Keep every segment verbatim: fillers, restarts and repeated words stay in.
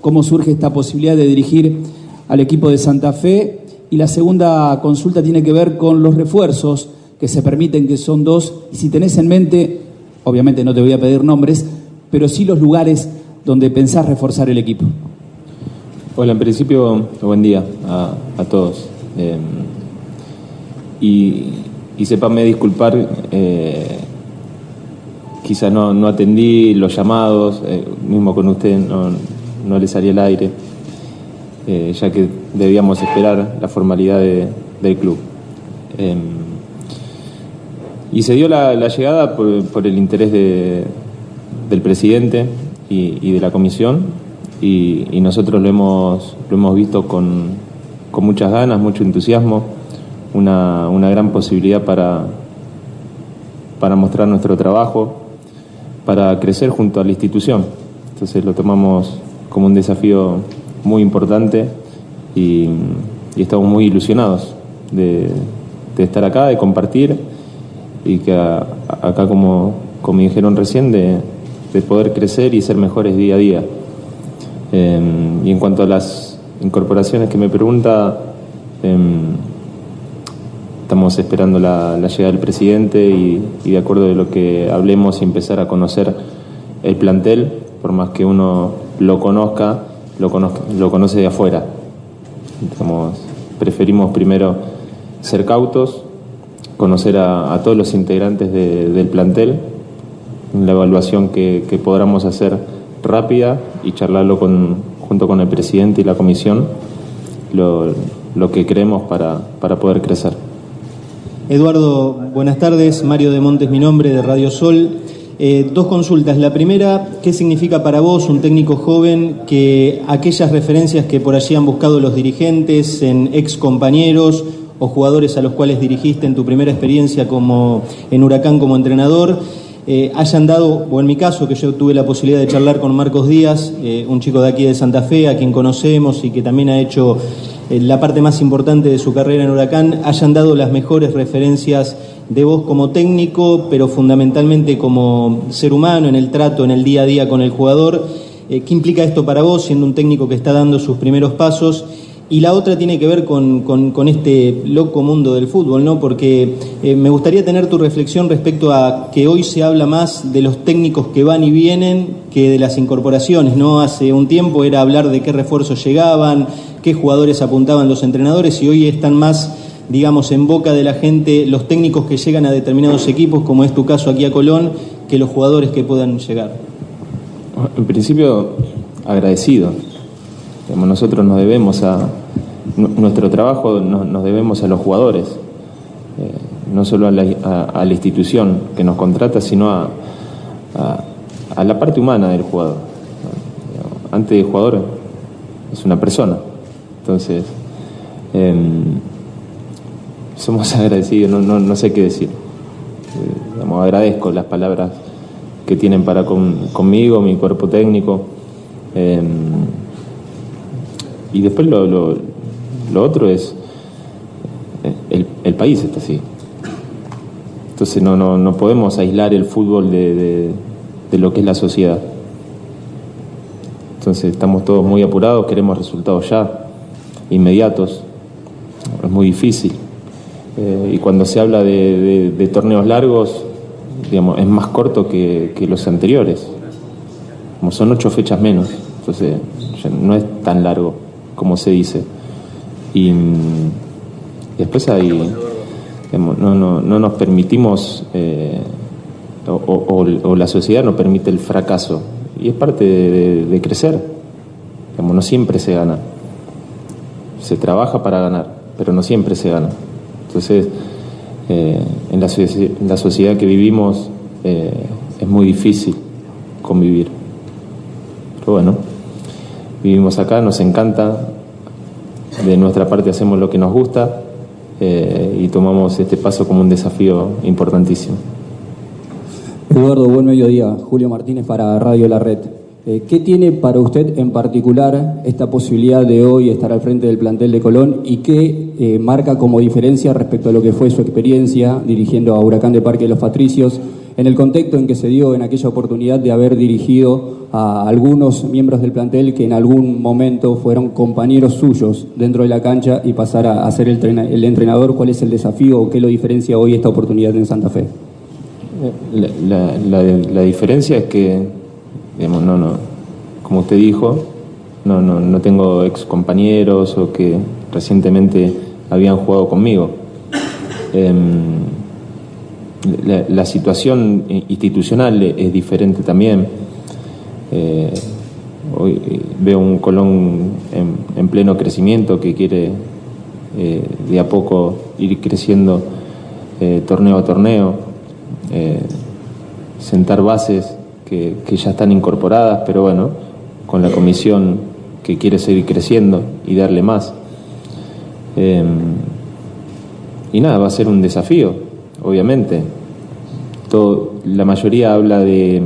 cómo surge esta posibilidad de dirigir al equipo de Santa Fe. Y la segunda consulta tiene que ver con los refuerzos que se permiten, que son dos, y si tenés en mente, obviamente no te voy a pedir nombres, pero sí los lugares donde pensás reforzar el equipo. Hola, en principio, buen día a, a todos. Eh, y, y sépanme disculpar, eh, quizás no, no atendí los llamados, eh, mismo con usted no, no le salí al aire. Eh, ya que debíamos esperar la formalidad de, del club. Eh, y se dio la, la llegada por, por el interés de, del presidente y, y de la comisión, y, y nosotros lo hemos, lo hemos visto con, con muchas ganas, mucho entusiasmo, una, una gran posibilidad para, para mostrar nuestro trabajo, para crecer junto a la institución. Entonces lo tomamos como un desafío muy importante y, y estamos muy ilusionados de, de estar acá, de compartir y que a, a, acá, como, como me dijeron recién, de, de poder crecer y ser mejores día a día. Eh, y en cuanto a las incorporaciones que me pregunta, eh, estamos esperando la, la llegada del presidente y, y de acuerdo de lo que hablemos y empezar a conocer el plantel, por más que uno lo conozca, Lo, conozca, lo conoce de afuera. Digamos, preferimos primero ser cautos, conocer a, a todos los integrantes de, del plantel, la evaluación que, que podamos hacer rápida y charlarlo con, junto con el presidente y la comisión, lo, lo que creemos para, para poder crecer. Eduardo, buenas tardes. Mario de Montes, mi nombre, de Radio Sol. Eh, dos consultas. La primera, ¿qué significa para vos, un técnico joven, que aquellas referencias que por allí han buscado los dirigentes en ex compañeros o jugadores a los cuales dirigiste en tu primera experiencia como en Huracán como entrenador, eh, hayan dado, o en mi caso, que yo tuve la posibilidad de charlar con Marcos Díaz, eh, un chico de aquí de Santa Fe, a quien conocemos y que también ha hecho eh, la parte más importante de su carrera en Huracán, hayan dado las mejores referencias de vos como técnico, pero fundamentalmente como ser humano, en el trato, en el día a día con el jugador? Eh, ¿Qué implica esto para vos, siendo un técnico que está dando sus primeros pasos? Y la otra tiene que ver con, con, con este loco mundo del fútbol, ¿no? Porque eh, me gustaría tener tu reflexión respecto a que hoy se habla más de los técnicos que van y vienen que de las incorporaciones, ¿no? Hace un tiempo era hablar de qué refuerzos llegaban, qué jugadores apuntaban los entrenadores, y hoy están más, digamos, en boca de la gente los técnicos que llegan a determinados equipos, como es tu caso aquí a Colón, que los jugadores que puedan llegar. En principio, agradecido. Nosotros nos debemos a nuestro trabajo, nos debemos a los jugadores, eh, no solo a la, a, a la institución que nos contrata, sino a, a, a la parte humana del jugador. Antes de jugador es una persona. Entonces, eh, somos agradecidos, no, no, no sé qué decir. Eh, digamos, agradezco las palabras que tienen para con, conmigo, mi cuerpo técnico. Eh, y después lo, lo, lo otro es el, el país está así. Entonces no, no, no podemos aislar el fútbol de, de, de lo que es la sociedad. Entonces estamos todos muy apurados, queremos resultados ya, inmediatos. Es muy difícil. Eh, y cuando se habla de, de, de torneos largos, digamos, es más corto que, que los anteriores. Como son ocho fechas menos, entonces ya no es tan largo como se dice. Y, y después hay, digamos, no, no, no nos permitimos, eh, o, o, o la sociedad no permite el fracaso. Y es parte de, de, de crecer. Digamos, no siempre se gana. Se trabaja para ganar, pero no siempre se gana. Entonces, eh, en, la, en la sociedad que vivimos eh, es muy difícil convivir. Pero bueno, vivimos acá, nos encanta, de nuestra parte hacemos lo que nos gusta eh, y tomamos este paso como un desafío importantísimo. Eduardo, buen mediodía. Julio Martínez para Radio La Red. Eh, ¿Qué tiene para usted en particular esta posibilidad de hoy estar al frente del plantel de Colón y qué eh, marca como diferencia respecto a lo que fue su experiencia dirigiendo a Huracán de Parque de los Patricios en el contexto en que se dio en aquella oportunidad de haber dirigido a algunos miembros del plantel que en algún momento fueron compañeros suyos dentro de la cancha y pasar a, a ser el, trena, el entrenador. ¿Cuál es el desafío o qué lo diferencia hoy esta oportunidad en Santa Fe? La, la, la, la diferencia es que, digamos, no, no, como usted dijo, no, no, no tengo ex compañeros o que recientemente habían jugado conmigo. Eh, la, la situación institucional es diferente también. Eh, hoy veo un Colón en, en pleno crecimiento que quiere eh, de a poco ir creciendo eh, torneo a torneo, eh, sentar bases que, que ya están incorporadas, pero bueno, con la comisión que quiere seguir creciendo y darle más. Eh, y nada, va a ser un desafío, obviamente. Todo, la mayoría habla de,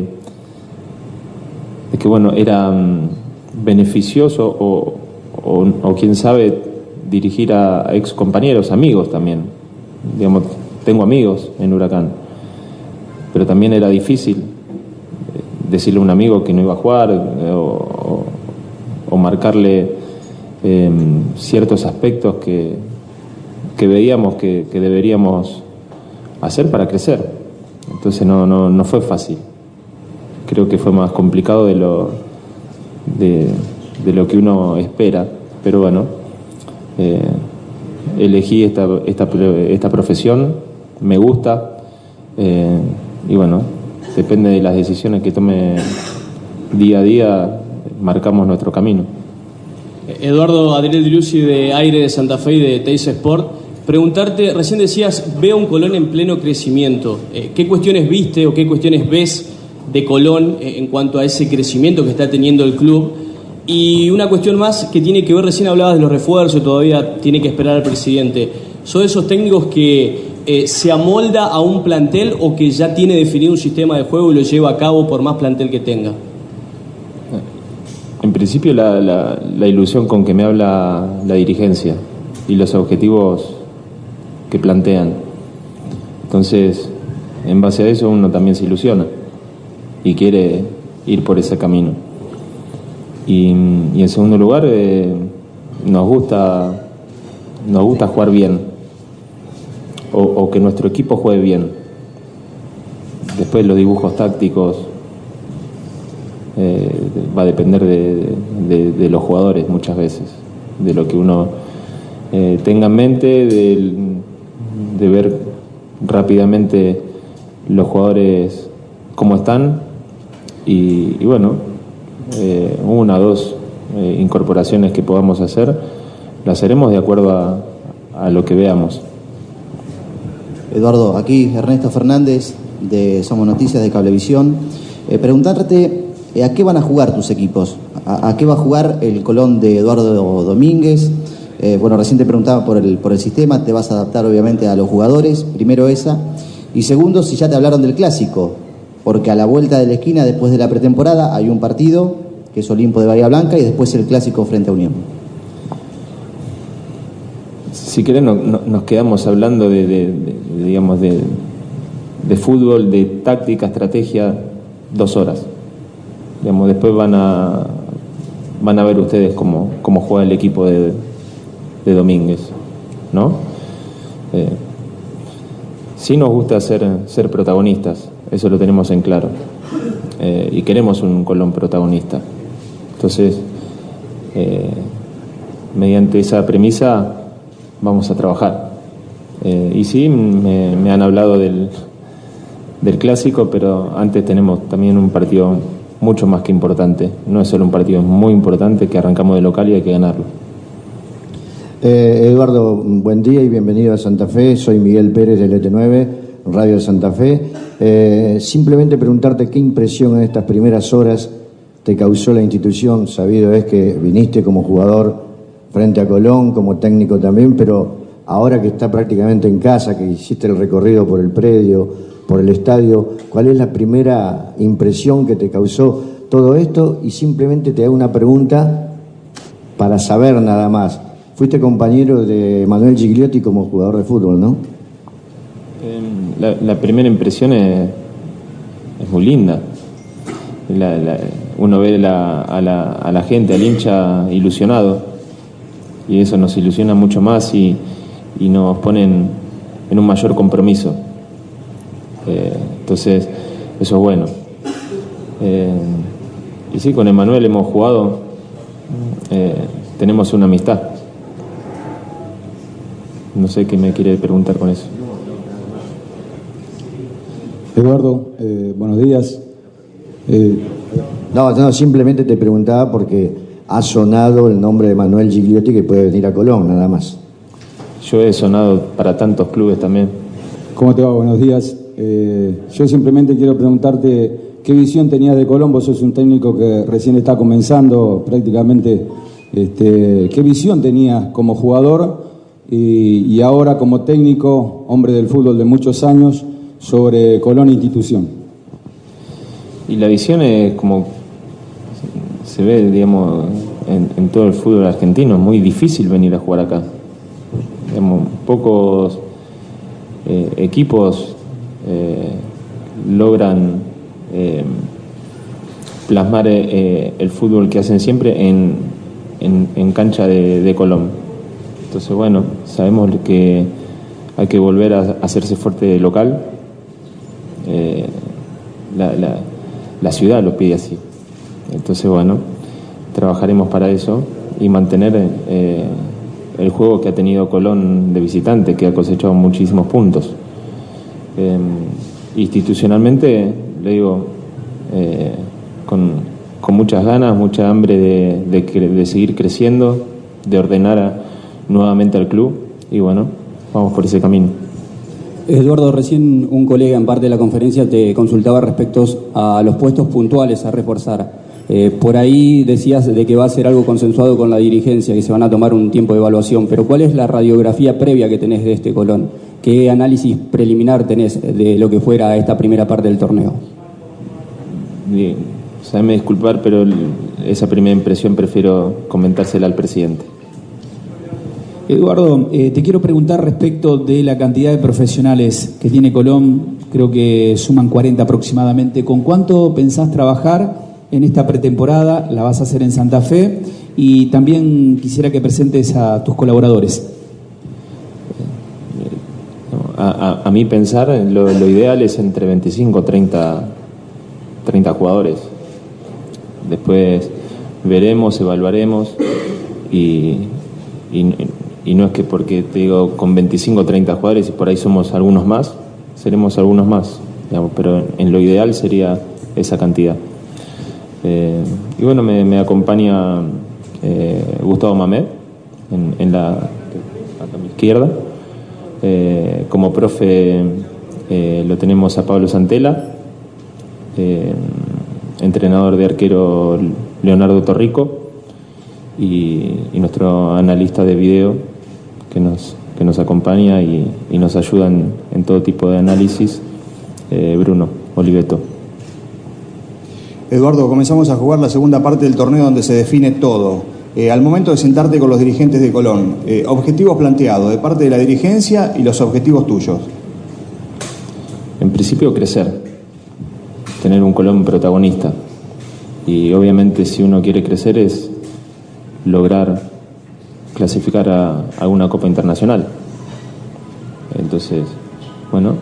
de que bueno, era um, beneficioso o, o, o quién sabe dirigir a, a ex compañeros, amigos también. Digamos, tengo amigos en Huracán, pero también era difícil decirle a un amigo que no iba a jugar eh, o, o, o marcarle eh, ciertos aspectos que, que veíamos que, que deberíamos hacer para crecer. Entonces no, no, no fue fácil. Creo que fue más complicado de lo, de, de lo que uno espera, pero bueno, eh, elegí esta, esta, esta profesión, me gusta, eh, y bueno, depende de las decisiones que tome día a día, marcamos nuestro camino. Eduardo, Adriel Dilucci de Aire de Santa Fe y de Teis Sport. Preguntarte, recién decías, veo un Colón en pleno crecimiento. Eh, ¿Qué cuestiones viste o qué cuestiones ves de Colón eh, en cuanto a ese crecimiento que está teniendo el club? Y una cuestión más que tiene que ver, recién hablabas de los refuerzos, todavía tiene que esperar al presidente. ¿Son esos técnicos que eh, se amolda a un plantel o que ya tiene definido un sistema de juego y lo lleva a cabo por más plantel que tenga? En principio la, la, la ilusión con que me habla la dirigencia y los objetivos que plantean. Entonces, en base a eso uno también se ilusiona y quiere ir por ese camino. Y, y en segundo lugar, eh, nos gusta nos gusta jugar bien o, o que nuestro equipo juegue bien. Después los dibujos tácticos eh, va a depender de, de, de los jugadores muchas veces, de lo que uno eh, tenga en mente, de, de ver rápidamente los jugadores cómo están y, y bueno, eh, una o dos eh, incorporaciones que podamos hacer, las haremos de acuerdo a, a lo que veamos. Eduardo, aquí Ernesto Fernández de Somos Noticias de Cablevisión. Eh, preguntarte, eh, ¿a qué van a jugar tus equipos? ¿A, a qué va a jugar el Colón de Eduardo Domínguez? Eh, bueno, recién te preguntaba por el, por el sistema, te vas a adaptar obviamente a los jugadores, primero esa. Y segundo, si ya te hablaron del clásico, porque a la vuelta de la esquina, después de la pretemporada, hay un partido, que es Olimpo de Bahía Blanca, y después el clásico frente a Unión. Si querés no, no, nos quedamos hablando de, de, de digamos de, de fútbol, de táctica, estrategia, dos horas. Digamos, después van a van a ver ustedes cómo, cómo juega el equipo de, de Domínguez, ¿no? Eh, sí nos gusta ser, ser protagonistas, eso lo tenemos en claro. Eh, y queremos un Colón protagonista. Entonces, eh, mediante esa premisa vamos a trabajar. Eh, y sí, me, me han hablado del, del clásico, pero antes tenemos también un partido mucho más que importante. No es solo un partido, es muy importante, que arrancamos de local y hay que ganarlo. Eh, Eduardo, buen día y bienvenido a Santa Fe. Soy Miguel Pérez del E T nueve, Radio de Santa Fe. Eh, simplemente preguntarte qué impresión en estas primeras horas te causó la institución. Sabido es que viniste como jugador frente a Colón, como técnico también, pero ahora que está prácticamente en casa, que hiciste el recorrido por el predio, por el estadio, ¿cuál es la primera impresión que te causó todo esto? Y simplemente te hago una pregunta para saber nada más. Fuiste compañero de Manuel Gigliotti como jugador de fútbol, ¿no? Eh, la, la primera impresión es, es muy linda. La, la, uno ve la, a, la, a la gente, al hincha ilusionado, y eso nos ilusiona mucho más y, y nos pone en, en un mayor compromiso. Eh, entonces, eso es bueno. Eh, y sí, con Emanuel hemos jugado, eh, tenemos una amistad. No sé qué me quiere preguntar con eso. Eduardo, eh, buenos días. Eh, no, no, simplemente te preguntaba porque ha sonado el nombre de Manuel Gigliotti, que puede venir a Colón, nada más. Yo he sonado para tantos clubes también. ¿Cómo te va? Buenos días. Eh, yo simplemente quiero preguntarte qué visión tenías de Colón. Vos sos un técnico que recién está comenzando prácticamente. Este, ¿Qué visión tenías como jugador y, y ahora como técnico, hombre del fútbol de muchos años, sobre Colón institución? Y la visión es como se ve, digamos, en, en todo el fútbol argentino, es muy difícil venir a jugar acá. Digamos, pocos eh, equipos eh, logran eh, plasmar eh, el fútbol que hacen siempre en, en, en cancha de, de Colón. Entonces, bueno, sabemos que hay que volver a hacerse fuerte local. Eh, la, la, la ciudad lo pide así. Entonces, bueno, trabajaremos para eso y mantener eh, el juego que ha tenido Colón de visitante, que ha cosechado muchísimos puntos. Eh, institucionalmente, le digo, eh, con, con muchas ganas, mucha hambre de, de, de seguir creciendo, de ordenar a, nuevamente al club, y bueno, vamos por ese camino. Eduardo, recién un colega en parte de la conferencia te consultaba respecto a los puestos puntuales a reforzar. Eh, por ahí decías de que va a ser algo consensuado con la dirigencia, que se van a tomar un tiempo de evaluación, pero ¿cuál es la radiografía previa que tenés de este Colón? ¿Qué análisis preliminar tenés de lo que fuera esta primera parte del torneo? Bien, sabeme disculpar, pero esa primera impresión prefiero comentársela al presidente. Eduardo, eh, te quiero preguntar respecto de la cantidad de profesionales que tiene Colón. Creo que suman cuarenta aproximadamente. ¿Con cuánto pensás trabajar en esta pretemporada? ¿La vas a hacer en Santa Fe? Y también quisiera que presentes a tus colaboradores. A, a, a mí pensar, lo, lo ideal es entre veinticinco, treinta, treinta jugadores. Después veremos, evaluaremos y... y Y no es que porque te digo con veinticinco o treinta jugadores y por ahí somos algunos más, seremos algunos más, digamos, pero en lo ideal sería esa cantidad. Eh, y bueno, me, me acompaña eh, Gustavo Mamet en, en la acá a mi izquierda. Eh, como profe eh, lo tenemos a Pablo Santela, eh, entrenador de arquero Leonardo Torrico y, y nuestro analista de video que nos, que nos acompaña y, y nos ayuda en, en todo tipo de análisis, eh, Bruno Oliveto. Eduardo, comenzamos a jugar la segunda parte del torneo donde se define todo. Eh, al momento de sentarte con los dirigentes de Colón, eh, objetivos planteados de parte de la dirigencia y los objetivos tuyos. En principio, crecer, tener un Colón protagonista. Y obviamente si uno quiere crecer es lograr clasificar a, a una Copa Internacional. Entonces, bueno,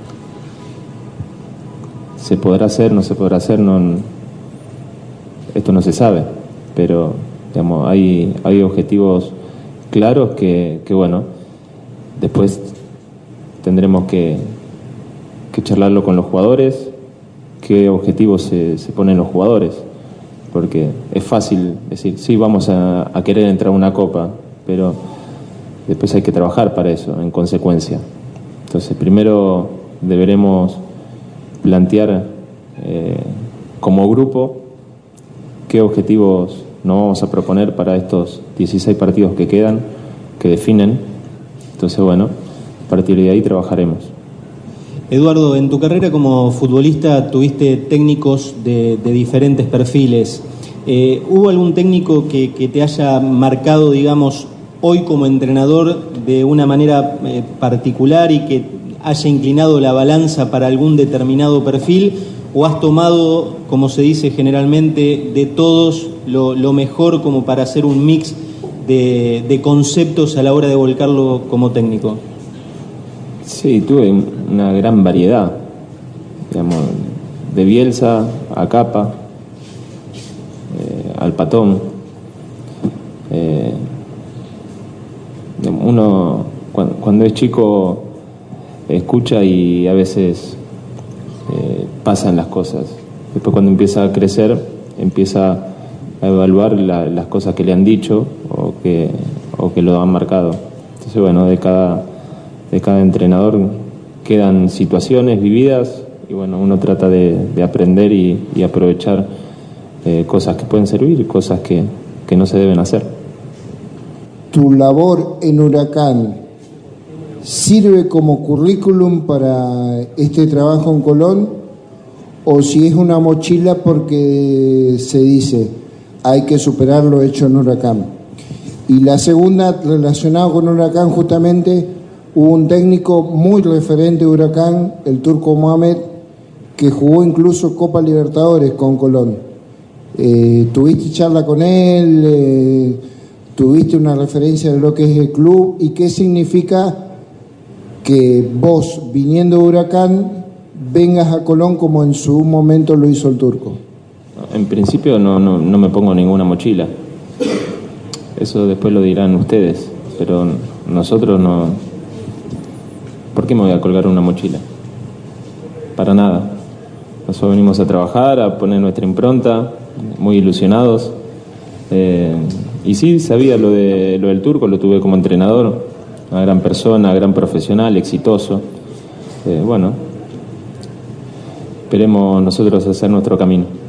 se podrá hacer, no se podrá hacer, no, esto no se sabe, pero digamos, hay, hay objetivos claros que, que bueno, después tendremos que, que charlarlo con los jugadores, qué objetivos se, se ponen los jugadores, porque es fácil decir, sí, vamos a, a querer entrar a una Copa, pero después hay que trabajar para eso, en consecuencia. Entonces, primero deberemos plantear eh, como grupo qué objetivos nos vamos a proponer para estos dieciséis partidos que quedan, que definen. Entonces, bueno, a partir de ahí trabajaremos. Eduardo, en tu carrera como futbolista tuviste técnicos de, de diferentes perfiles. Eh, ¿Hubo algún técnico que, que te haya marcado, digamos, hoy como entrenador de una manera eh, particular y que haya inclinado la balanza para algún determinado perfil? o has tomado, como se dice generalmente, de todos lo, lo mejor como para hacer un mix de, de conceptos a la hora de volcarlo como técnico? Sí, tuve una gran variedad, digamos, de Bielsa a Capa, eh, al Patón. Eh, uno cuando, cuando es chico escucha y a veces eh, pasan las cosas. Después cuando empieza a crecer, empieza a evaluar la, las cosas que le han dicho o que, o que lo han marcado. Entonces, bueno, de cada, de cada entrenador quedan situaciones vividas y bueno, uno trata de, de aprender y, y aprovechar eh, cosas que pueden servir y cosas que, que no se deben hacer. ¿Tu labor en Huracán sirve como currículum para este trabajo en Colón? ¿O si es una mochila porque se dice hay que superar lo hecho en Huracán? Y la segunda, relacionada con Huracán, justamente hubo un técnico muy referente de Huracán, el Turco Mohamed, que jugó incluso Copa Libertadores con Colón. Eh, ¿Tuviste charla con él? Eh, ¿Tuviste una referencia de lo que es el club? ¿Y qué significa que vos, viniendo de Huracán, vengas a Colón como en su momento lo hizo el Turco? En principio no, no, no me pongo ninguna mochila. Eso después lo dirán ustedes, pero nosotros no. ¿Por qué me voy a colgar una mochila? Para nada. Nosotros venimos a trabajar, a poner nuestra impronta, muy ilusionados. Eh, y sí, sabía lo, de, lo del Turco, lo tuve como entrenador, una gran persona, gran profesional, exitoso. Eh, bueno, esperemos nosotros hacer nuestro camino.